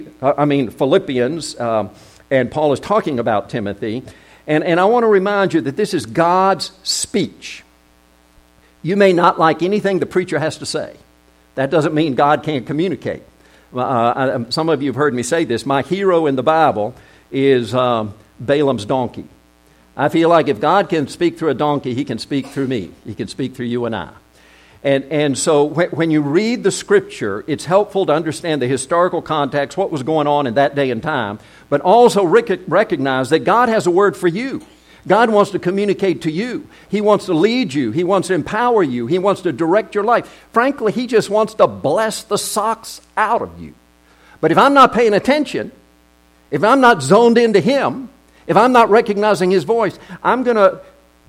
Philippians, and Paul is talking about Timothy. And I want to remind you that this is God's speech. You may not like anything the preacher has to say. That doesn't mean God can't communicate. Some of you have heard me say this. My hero in the Bible is Balaam's donkey. I feel like if God can speak through a donkey, he can speak through me. He can speak through you and I. And so when you read the Scripture, it's helpful to understand the historical context, what was going on in that day and time, but also recognize that God has a word for you. God wants to communicate to you. He wants to lead you. He wants to empower you. He wants to direct your life. Frankly, He just wants to bless the socks out of you. But if I'm not paying attention, if I'm not zoned into Him, if I'm not recognizing His voice, I'm going to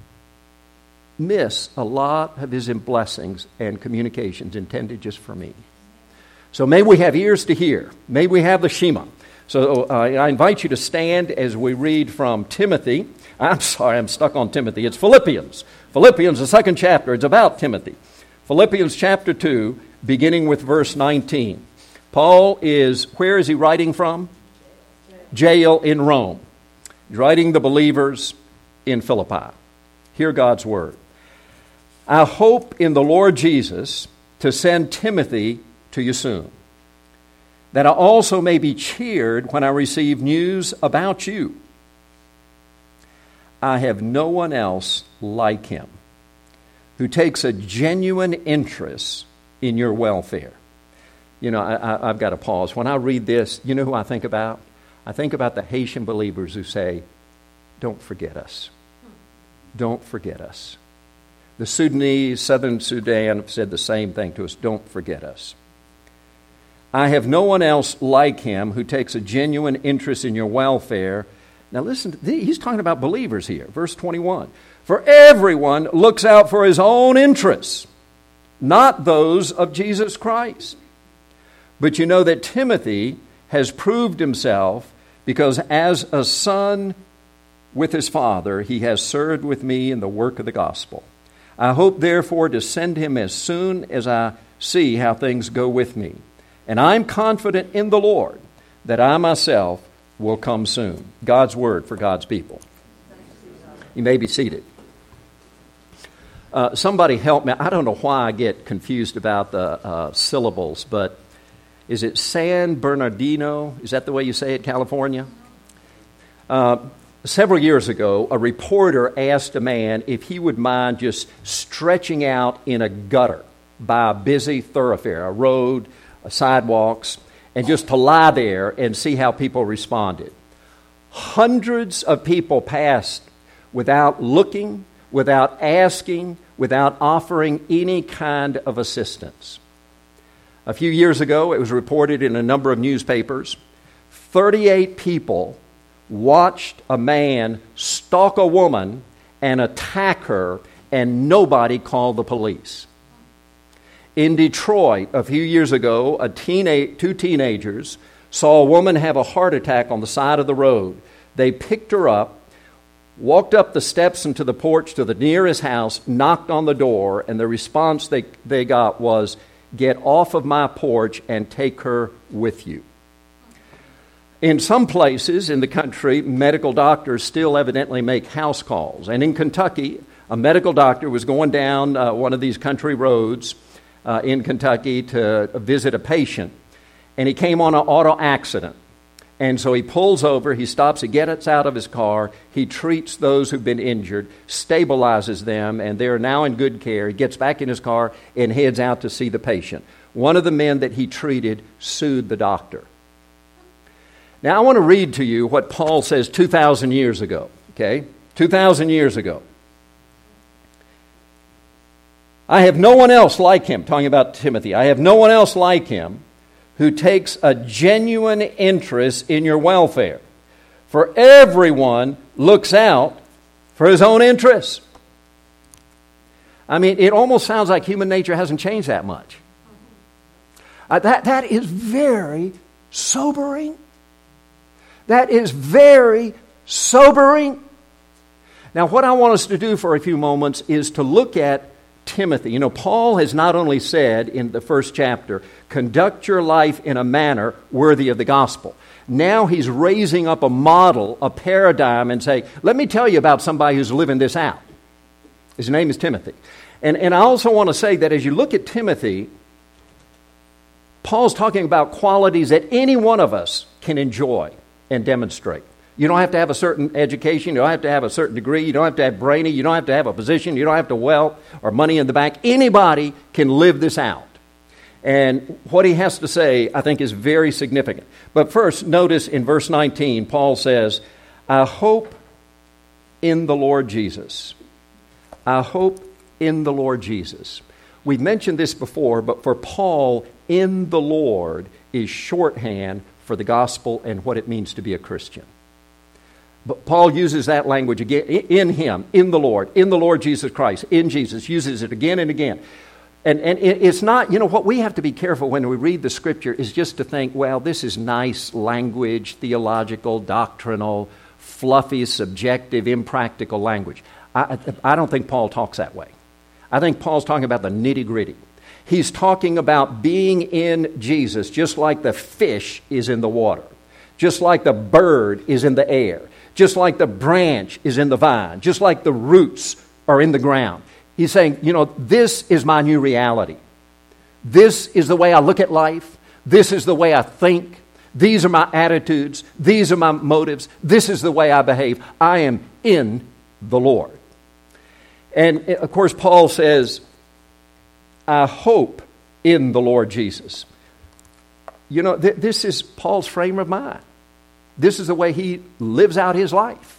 miss a lot of His blessings and communications intended just for me. So may we have ears to hear. May we have the Shema. So I invite you to stand as we read from Timothy. I'm sorry, I'm stuck on Timothy. It's Philippians. Philippians, the second chapter. It's about Timothy. Philippians chapter 2, beginning with verse 19. Paul where is he writing from? Jail in Rome. He's writing the believers in Philippi. Hear God's word. I hope in the Lord Jesus to send Timothy to you soon, that I also may be cheered when I receive news about you. I have no one else like him who takes a genuine interest in your welfare. You know, I've got to pause. When I read this, you know who I think about? I think about the Haitian believers who say, don't forget us. Don't forget us. The Sudanese, Southern Sudan, have said the same thing to us. Don't forget us. I have no one else like him who takes a genuine interest in your welfare. Now listen, he's talking about believers here. Verse 21. For everyone looks out for his own interests, not those of Jesus Christ. But you know that Timothy has proved himself, because as a son with his father, he has served with me in the work of the gospel. I hope, therefore, to send him as soon as I see how things go with me. And I'm confident in the Lord that I myself will come soon. God's word for God's people. You may be seated. Somebody help me. I don't know why I get confused about the syllables, but is it San Bernardino? Is that the way you say it, California? Several years ago, a reporter asked a man if he would mind just stretching out in a gutter by a busy thoroughfare, a road, sidewalks, and just to lie there and see how people responded. Hundreds of people passed without looking, without asking, without offering any kind of assistance. A few years ago, it was reported in a number of newspapers, 38 people watched a man stalk a woman and attack her, and nobody called the police. In Detroit, a few years ago, two teenagers saw a woman have a heart attack on the side of the road. They picked her up, walked up the steps into the porch to the nearest house, knocked on the door, and the response they got was, "Get off of my porch and take her with you." In some places in the country, medical doctors still evidently make house calls. And in Kentucky, a medical doctor was going down one of these country roads in Kentucky to visit a patient. And he came on an auto accident. And so he pulls over, he stops, he gets out of his car, he treats those who've been injured, stabilizes them, and they're now in good care. He gets back in his car and heads out to see the patient. One of the men that he treated sued the doctor. Now, I want to read to you what Paul says 2,000 years ago, okay? 2,000 years ago. I have no one else like him, talking about Timothy. I have no one else like him who takes a genuine interest in your welfare. For everyone looks out for his own interests. I mean, it almost sounds like human nature hasn't changed that much. That is very sobering. That is very sobering. Now, what I want us to do for a few moments is to look at Timothy. Paul has not only said in the first chapter, conduct your life in a manner worthy of the gospel. Now he's raising up a model, a paradigm, and say, let me tell you about somebody who's living this out. His name is Timothy. And I also want to say that as you look at Timothy, Paul's talking about qualities that any one of us can enjoy and demonstrate. You don't have to have a certain education. You don't have to have a certain degree. You don't have to have brainy. You don't have to have a position. You don't have to wealth or money in the bank. Anybody can live this out. And what he has to say, I think, is very significant. But first, notice in verse 19, Paul says, I hope in the Lord Jesus. I hope in the Lord Jesus. We've mentioned this before, but for Paul, in the Lord is shorthand for the gospel and what it means to be a Christian. But Paul uses that language again, in Him, in the Lord Jesus Christ, in Jesus, uses it again and again. And it's not, what we have to be careful when we read the Scripture is just to think, well, this is nice language, theological, doctrinal, fluffy, subjective, impractical language. I don't think Paul talks that way. I think Paul's talking about the nitty-gritty. He's talking about being in Jesus, just like the fish is in the water, just like the bird is in the air, just like the branch is in the vine, just like the roots are in the ground. He's saying, this is my new reality. This is the way I look at life. This is the way I think. These are my attitudes. These are my motives. This is the way I behave. I am in the Lord. And, of course, Paul says, I hope in the Lord Jesus. This is Paul's frame of mind. This is the way he lives out his life.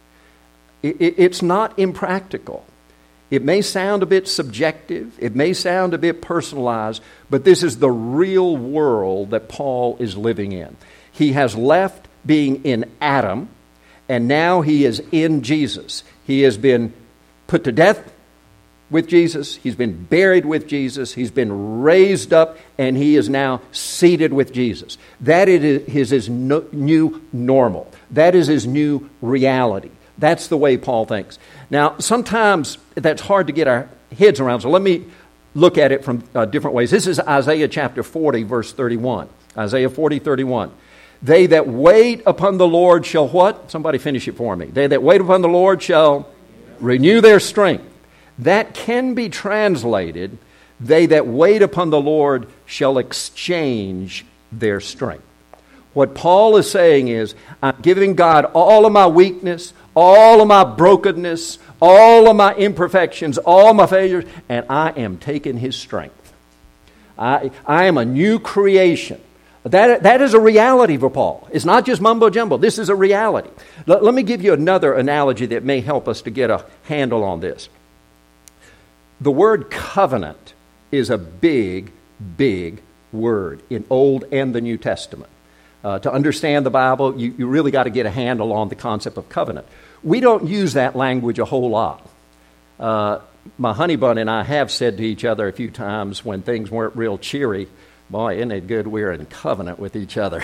It's not impractical. It may sound a bit subjective. It may sound a bit personalized, but this is the real world that Paul is living in. He has left being in Adam, and now he is in Jesus. He has been put to death with Jesus. He's been buried with Jesus. He's been raised up, and he is now seated with Jesus. That is his new normal. That is his new reality. That's the way Paul thinks. Now, sometimes that's hard to get our heads around, so let me look at it from different ways. This is Isaiah chapter 40, verse 31. Isaiah 40, 31. They that wait upon the Lord shall what? Somebody finish it for me. They that wait upon the Lord shall renew their strength. That can be translated, they that wait upon the Lord shall exchange their strength. What Paul is saying is, I'm giving God all of my weakness, all of my brokenness, all of my imperfections, all my failures, and I am taking His strength. I am a new creation. That is a reality for Paul. It's not just mumbo-jumbo. This is a reality. Let me give you another analogy that may help us to get a handle on this. The word covenant is a big, big word in Old and the New Testament. To understand the Bible, you really got to get a handle on the concept of covenant. We don't use that language a whole lot. My honey bun and I have said to each other a few times when things weren't real cheery, boy, isn't it good we're in covenant with each other.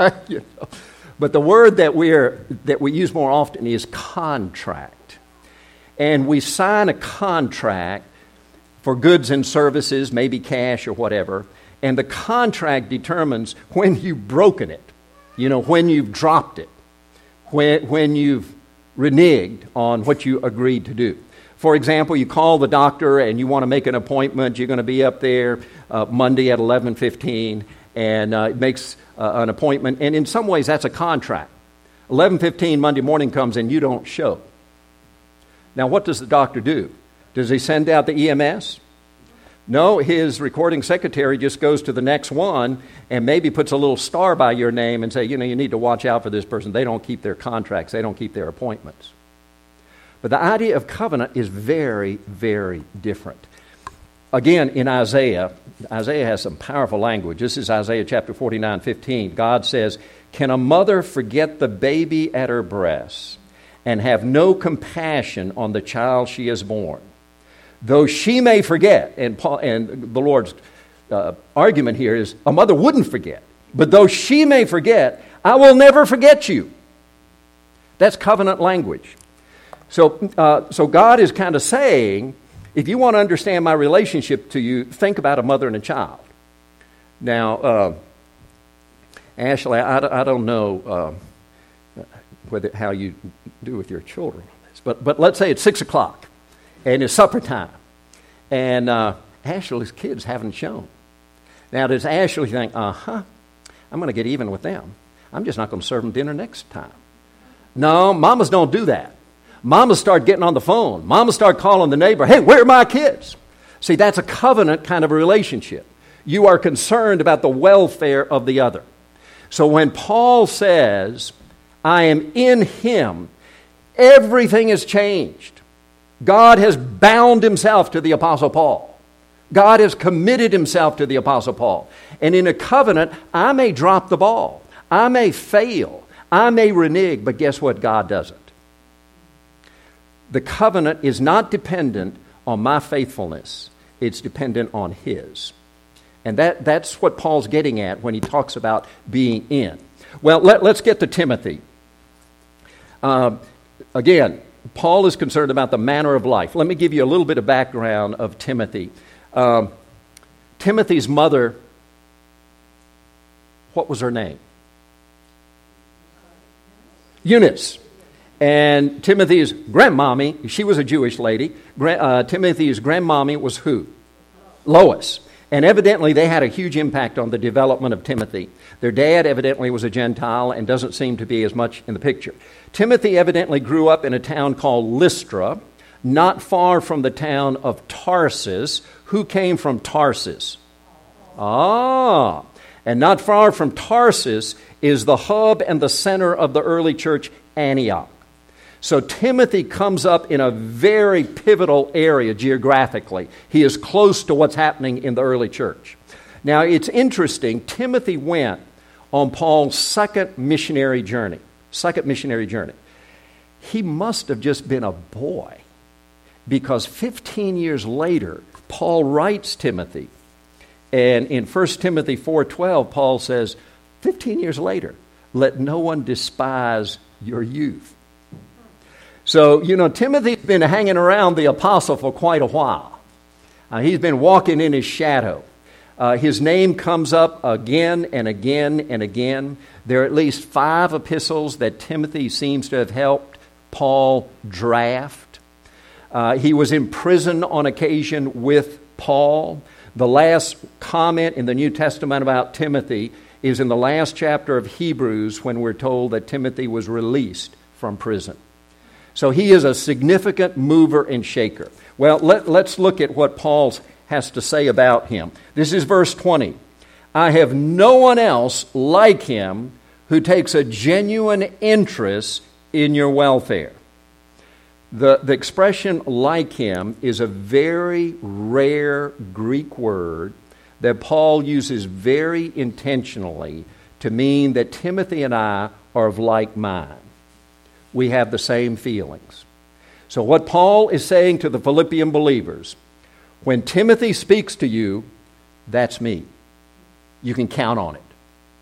But the word that we use more often is contract. And we sign a contract for goods and services, maybe cash or whatever, and the contract determines when you've broken it, when you've dropped it, when you've reneged on what you agreed to do. For example, you call the doctor and you want to make an appointment. You're going to be up there Monday at 11:15, and it makes an appointment. And in some ways, that's a contract. 11:15 Monday morning comes and you don't show. Now, what does the doctor do? Does he send out the EMS? No, his recording secretary just goes to the next one and maybe puts a little star by your name and say, you need to watch out for this person. They don't keep their contracts. They don't keep their appointments. But the idea of covenant is very, very different. Again, in Isaiah has some powerful language. This is Isaiah chapter 49:15. God says, can a mother forget the baby at her breast and have no compassion on the child she has born? Though she may forget, and the Lord's argument here is a mother wouldn't forget, but though she may forget, I will never forget you. That's covenant language. So God is kind of saying, If you want to understand my relationship to you, think about a mother and a child. Now, Ashley, I don't know how you do with your children, but let's say it's 6 o'clock, and it's supper time, and Ashley's kids haven't shown. Now, does Ashley think, I'm going to get even with them. I'm just not going to serve them dinner next time. No, mamas don't do that. Mamas start getting on the phone. Mamas start calling the neighbor, hey, where are my kids? See, that's a covenant kind of a relationship. You are concerned about the welfare of the other. So when Paul says, I am in him, everything has changed. God has bound himself to the Apostle Paul. God has committed himself to the Apostle Paul. And in a covenant, I may drop the ball. I may fail. I may renege, but guess what? God doesn't. The covenant is not dependent on my faithfulness. It's dependent on his. And that's what Paul's getting at when he talks about being in. Well, let's get to Timothy. Again, Paul is concerned about the manner of life. Let me give you a little bit of background of Timothy. Timothy's mother, what was her name? Eunice. And Timothy's grandmommy, she was a Jewish lady. Timothy's grandmommy was who? Lois. And evidently they had a huge impact on the development of Timothy. Their dad evidently was a Gentile and doesn't seem to be as much in the picture. Timothy evidently grew up in a town called Lystra, not far from the town of Tarsus. Who came from Tarsus? And not far from Tarsus is the hub and the center of the early church, Antioch. So Timothy comes up in a very pivotal area geographically. He is close to what's happening in the early church. Now, it's interesting. Timothy went on Paul's second missionary journey. He must have just been a boy, because 15 years later, Paul writes Timothy. And in 1 Timothy 4:12, Paul says, 15 years later, let no one despise your youth. So, Timothy's been hanging around the apostle for quite a while. He's been walking in his shadow. His name comes up again and again and again. There are at least 5 epistles that Timothy seems to have helped Paul draft. He was in prison on occasion with Paul. The last comment in the New Testament about Timothy is in the last chapter of Hebrews, when we're told that Timothy was released from prison. So he is a significant mover and shaker. Well, let's look at what Paul has to say about him. This is verse 20. I have no one else like him who takes a genuine interest in your welfare. The expression like him is a very rare Greek word that Paul uses very intentionally to mean that Timothy and I are of like mind. We have the same feelings. So what Paul is saying to the Philippian believers, when Timothy speaks to you, that's me. You can count on it.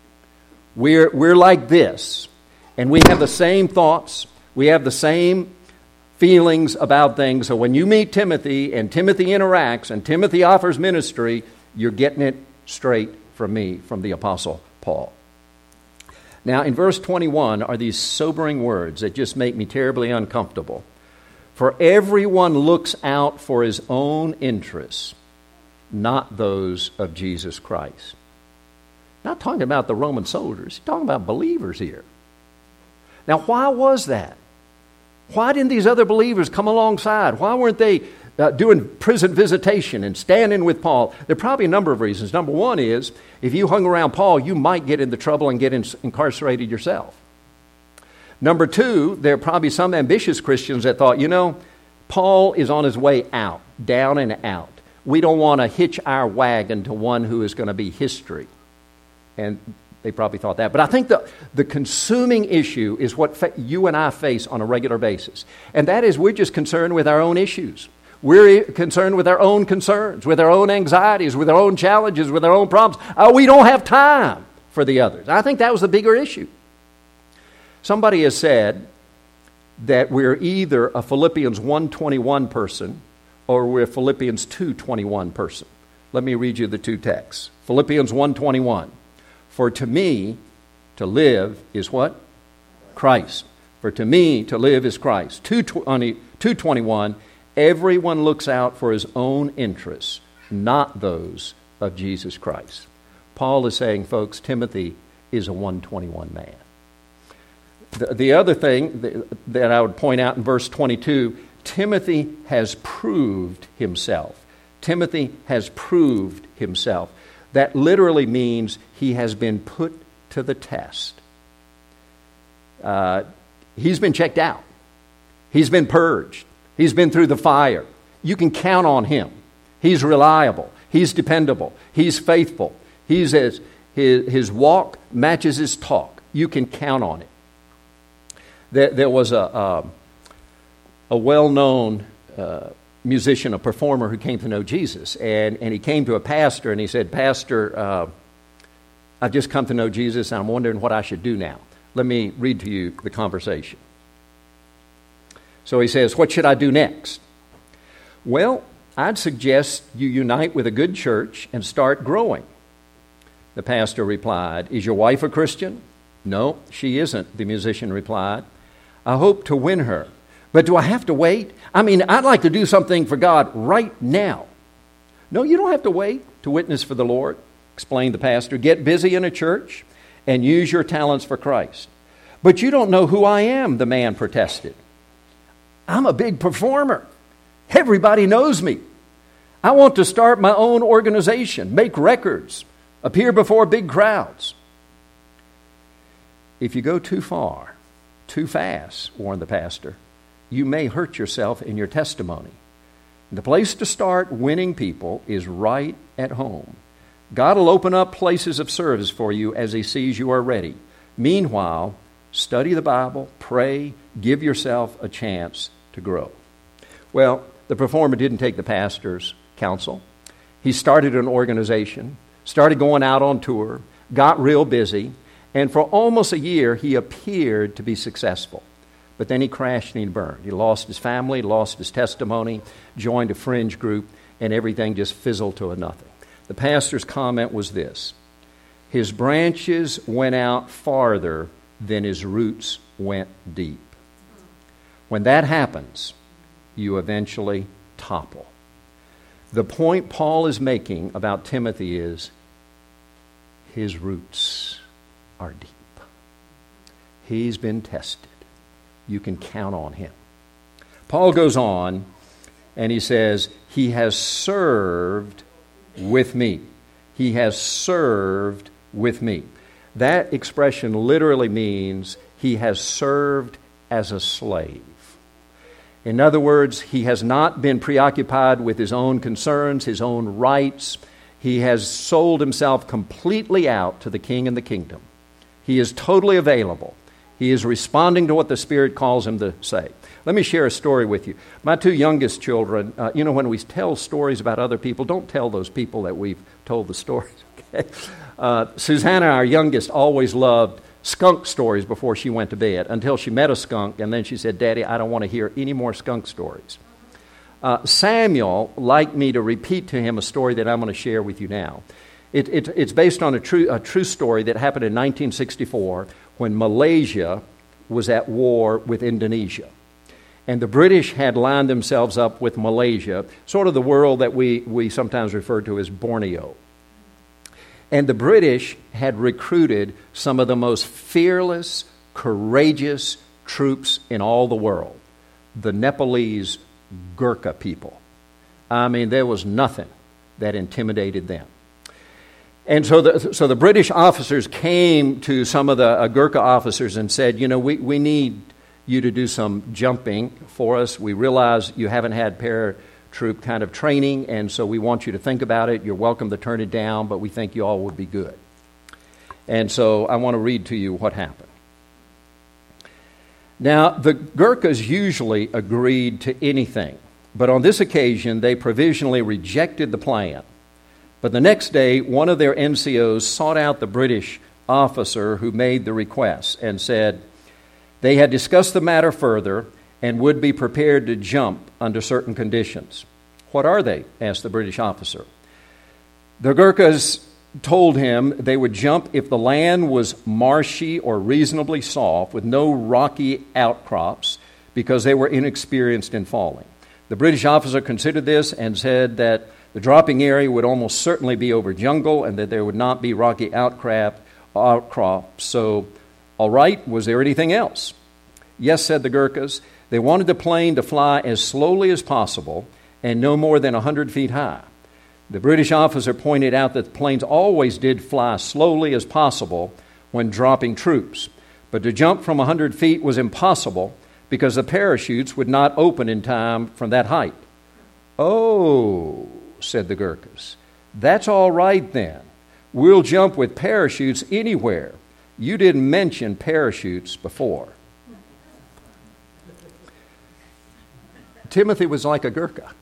We're like this, and we have the same thoughts. We have the same feelings about things. So when you meet Timothy and Timothy interacts and Timothy offers ministry, you're getting it straight from me, from the Apostle Paul. Now, in verse 21 are these sobering words that just make me terribly uncomfortable. For everyone looks out for his own interests, not those of Jesus Christ. Not talking about the Roman soldiers, he's talking about believers here. Now, why was that? Why didn't these other believers come alongside? Why weren't they doing prison visitation and standing with Paul? There are probably a number of reasons. Number one is, if you hung around Paul, you might get into trouble and get incarcerated yourself. Number two, there are probably some ambitious Christians that thought, Paul is on his way out, down and out. We don't want to hitch our wagon to one who is going to be history. And they probably thought that. But I think the consuming issue is what you and I face on a regular basis. And that is, we're just concerned with our own issues. We're concerned with our own concerns, with our own anxieties, with our own challenges, with our own problems. We don't have time for the others. I think that was the bigger issue. Somebody has said that we're either a Philippians 1:21 person or we're a Philippians 2:21 person? Let me read you the two texts. Philippians 1:21. For to me, to live is what? Christ. For to me, to live is Christ. 2:21. Everyone looks out for his own interests, not those of Jesus Christ. Paul is saying, folks, Timothy is a 121 man. The other thing that I would point out in verse 22, Timothy has proved himself. Timothy has proved himself. That literally means he has been put to the test. He's been checked out. He's been purged. He's been through the fire. You can count on him. He's reliable. He's dependable. He's faithful. His walk matches his talk. You can count on it. There was a well-known musician, a performer who came to know Jesus, and he came to a pastor and he said, Pastor, I've just come to know Jesus and I'm wondering what I should do now. Let me read to you the conversation. So he says, what should I do next? Well, I'd suggest you unite with a good church and start growing. The pastor replied, is your wife a Christian? No, she isn't, the musician replied. I hope to win her. But do I have to wait? I mean, I'd like to do something for God right now. No, you don't have to wait to witness for the Lord, explained the pastor. Get busy in a church and use your talents for Christ. But you don't know who I am, the man protested. I'm a big performer. Everybody knows me. I want to start my own organization, make records, appear before big crowds. If you go too far, too fast, warned the pastor, you may hurt yourself in your testimony. The place to start winning people is right at home. God will open up places of service for you as He sees you are ready. Meanwhile, study the Bible, pray, give yourself a chance to grow. Well, the performer didn't take the pastor's counsel. He started an organization, started going out on tour, got real busy, and for almost a year he appeared to be successful. But then he crashed and he burned. He lost his family, lost his testimony, joined a fringe group, and everything just fizzled to a nothing. The pastor's comment was this: his branches went out farther than his roots went deep. When that happens, you eventually topple. The point Paul is making about Timothy is his roots are deep. He's been tested. You can count on him. Paul goes on and he says, he has served with me. He has served with me. That expression literally means he has served as a slave. In other words, he has not been preoccupied with his own concerns, his own rights. He has sold himself completely out to the King and the kingdom. He is totally available. He is responding to what the Spirit calls him to say. Let me share a story with you. My two youngest children, when we tell stories about other people, don't tell those people that we've told the stories. Okay? Susanna, our youngest, always loved skunk stories before she went to bed until she met a skunk, and then she said, Daddy, I don't want to hear any more skunk stories. Samuel liked me to repeat to him a story that I'm going to share with you now. It's based on a true story that happened in 1964 when Malaysia was at war with Indonesia. And the British had lined themselves up with Malaysia, sort of the world that we sometimes refer to as Borneo. And the British had recruited some of the most fearless, courageous troops in all the world, the Nepalese Gurkha people. I mean, there was nothing that intimidated them. And so the British officers came to some of the Gurkha officers and said, we need you to do some jumping for us. We realize you haven't had paratroop kind of training, and so we want you to think about it. You're welcome to turn it down, but we think you all would be good. And so I want to read to you what happened. Now, the Gurkhas usually agreed to anything, but on this occasion they provisionally rejected the plan. But the next day, one of their NCOs sought out the British officer who made the request and said they had discussed the matter further and would be prepared to jump under certain conditions. "What are they?" asked the British officer. The Gurkhas told him they would jump if the land was marshy or reasonably soft with no rocky outcrops because they were inexperienced in falling. The British officer considered this and said that the dropping area would almost certainly be over jungle and that there would not be rocky outcrops. So, all right, was there anything else? Yes, said the Gurkhas. They wanted the plane to fly as slowly as possible and no more than 100 feet high. The British officer pointed out that the planes always did fly slowly as possible when dropping troops, but to jump from 100 feet was impossible because the parachutes would not open in time from that height. "Oh," said the Gurkhas, "that's all right then. We'll jump with parachutes anywhere. You didn't mention parachutes before." Timothy was like a Gurkha.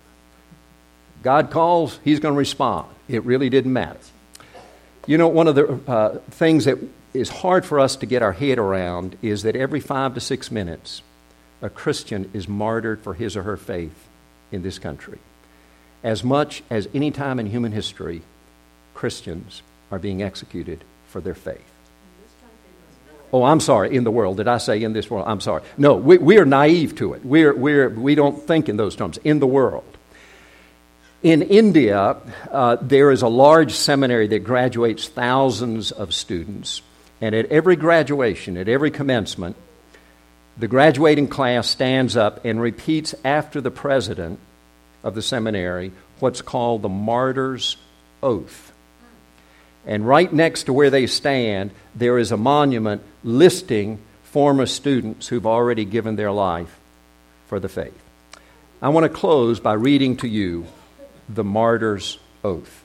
God calls, he's going to respond. It really didn't matter. You know, one of the things that is hard for us to get our head around is that every 5 to 6 minutes, a Christian is martyred for his or her faith in this country. As much as any time in human history, Christians are being executed for their faith. Oh, I'm sorry, in the world. Did I say in this world? I'm sorry. No, we are naive to it. We don't think in those terms. In the world. In India, there is a large seminary that graduates thousands of students. And at every graduation, at every commencement, the graduating class stands up and repeats after the president of the seminary what's called the martyr's oath. And right next to where they stand, there is a monument listing former students who've already given their life for the faith. I want to close by reading to you the martyr's oath.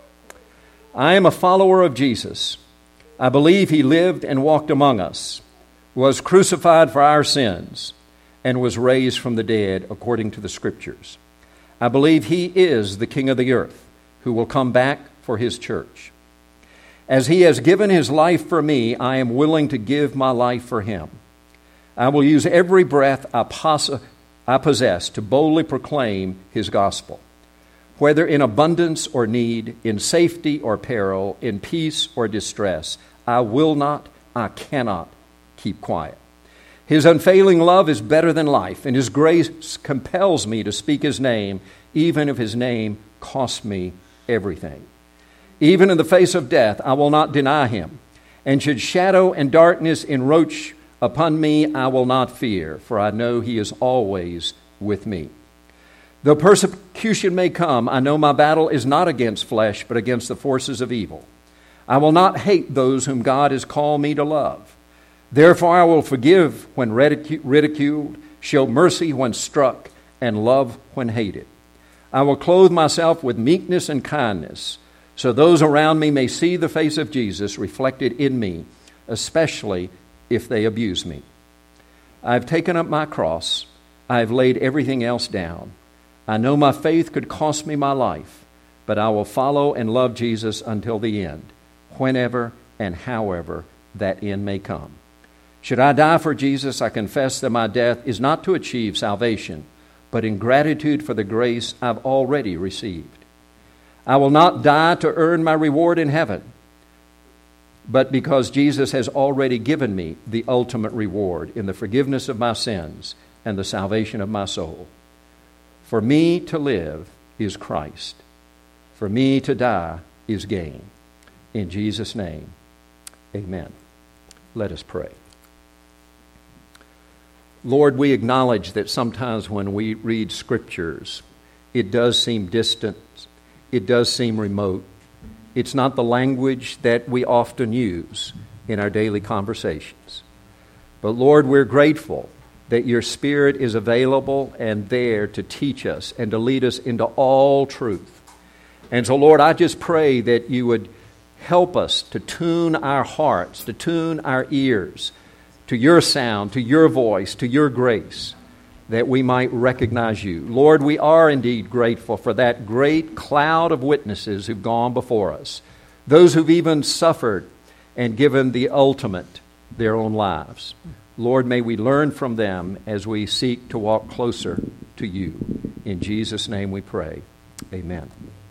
"I am a follower of Jesus. I believe he lived and walked among us, was crucified for our sins, and was raised from the dead according to the Scriptures. I believe he is the King of the earth, who will come back for his church. As he has given his life for me, I am willing to give my life for him. I will use every breath I possess to boldly proclaim his gospel. Whether in abundance or need, in safety or peril, in peace or distress, I cannot keep quiet. His unfailing love is better than life, and his grace compels me to speak his name, even if his name costs me everything. Even in the face of death, I will not deny him. And should shadow and darkness encroach upon me, I will not fear, for I know he is always with me. Though persecution may come, I know my battle is not against flesh, but against the forces of evil. I will not hate those whom God has called me to love. Therefore I will forgive when ridiculed, show mercy when struck, and love when hated. I will clothe myself with meekness and kindness, so those around me may see the face of Jesus reflected in me, especially if they abuse me. I have taken up my cross. I have laid everything else down. I know my faith could cost me my life, but I will follow and love Jesus until the end, whenever and however that end may come. Should I die for Jesus, I confess that my death is not to achieve salvation, but in gratitude for the grace I've already received. I will not die to earn my reward in heaven, but because Jesus has already given me the ultimate reward in the forgiveness of my sins and the salvation of my soul. For me to live is Christ. For me to die is gain. In Jesus' name, amen. Let us pray. Lord, we acknowledge that sometimes when we read scriptures, it does seem distant. It does seem remote. It's not the language that we often use in our daily conversations. But Lord, we're grateful that your Spirit is available and there to teach us and to lead us into all truth. And so, Lord, I just pray that you would help us to tune our hearts, to tune our ears to your sound, to your voice, to your grace, that we might recognize you. Lord, we are indeed grateful for that great cloud of witnesses who've gone before us, those who've even suffered and given the ultimate, their own lives. Lord, may we learn from them as we seek to walk closer to you. In Jesus' name we pray. Amen.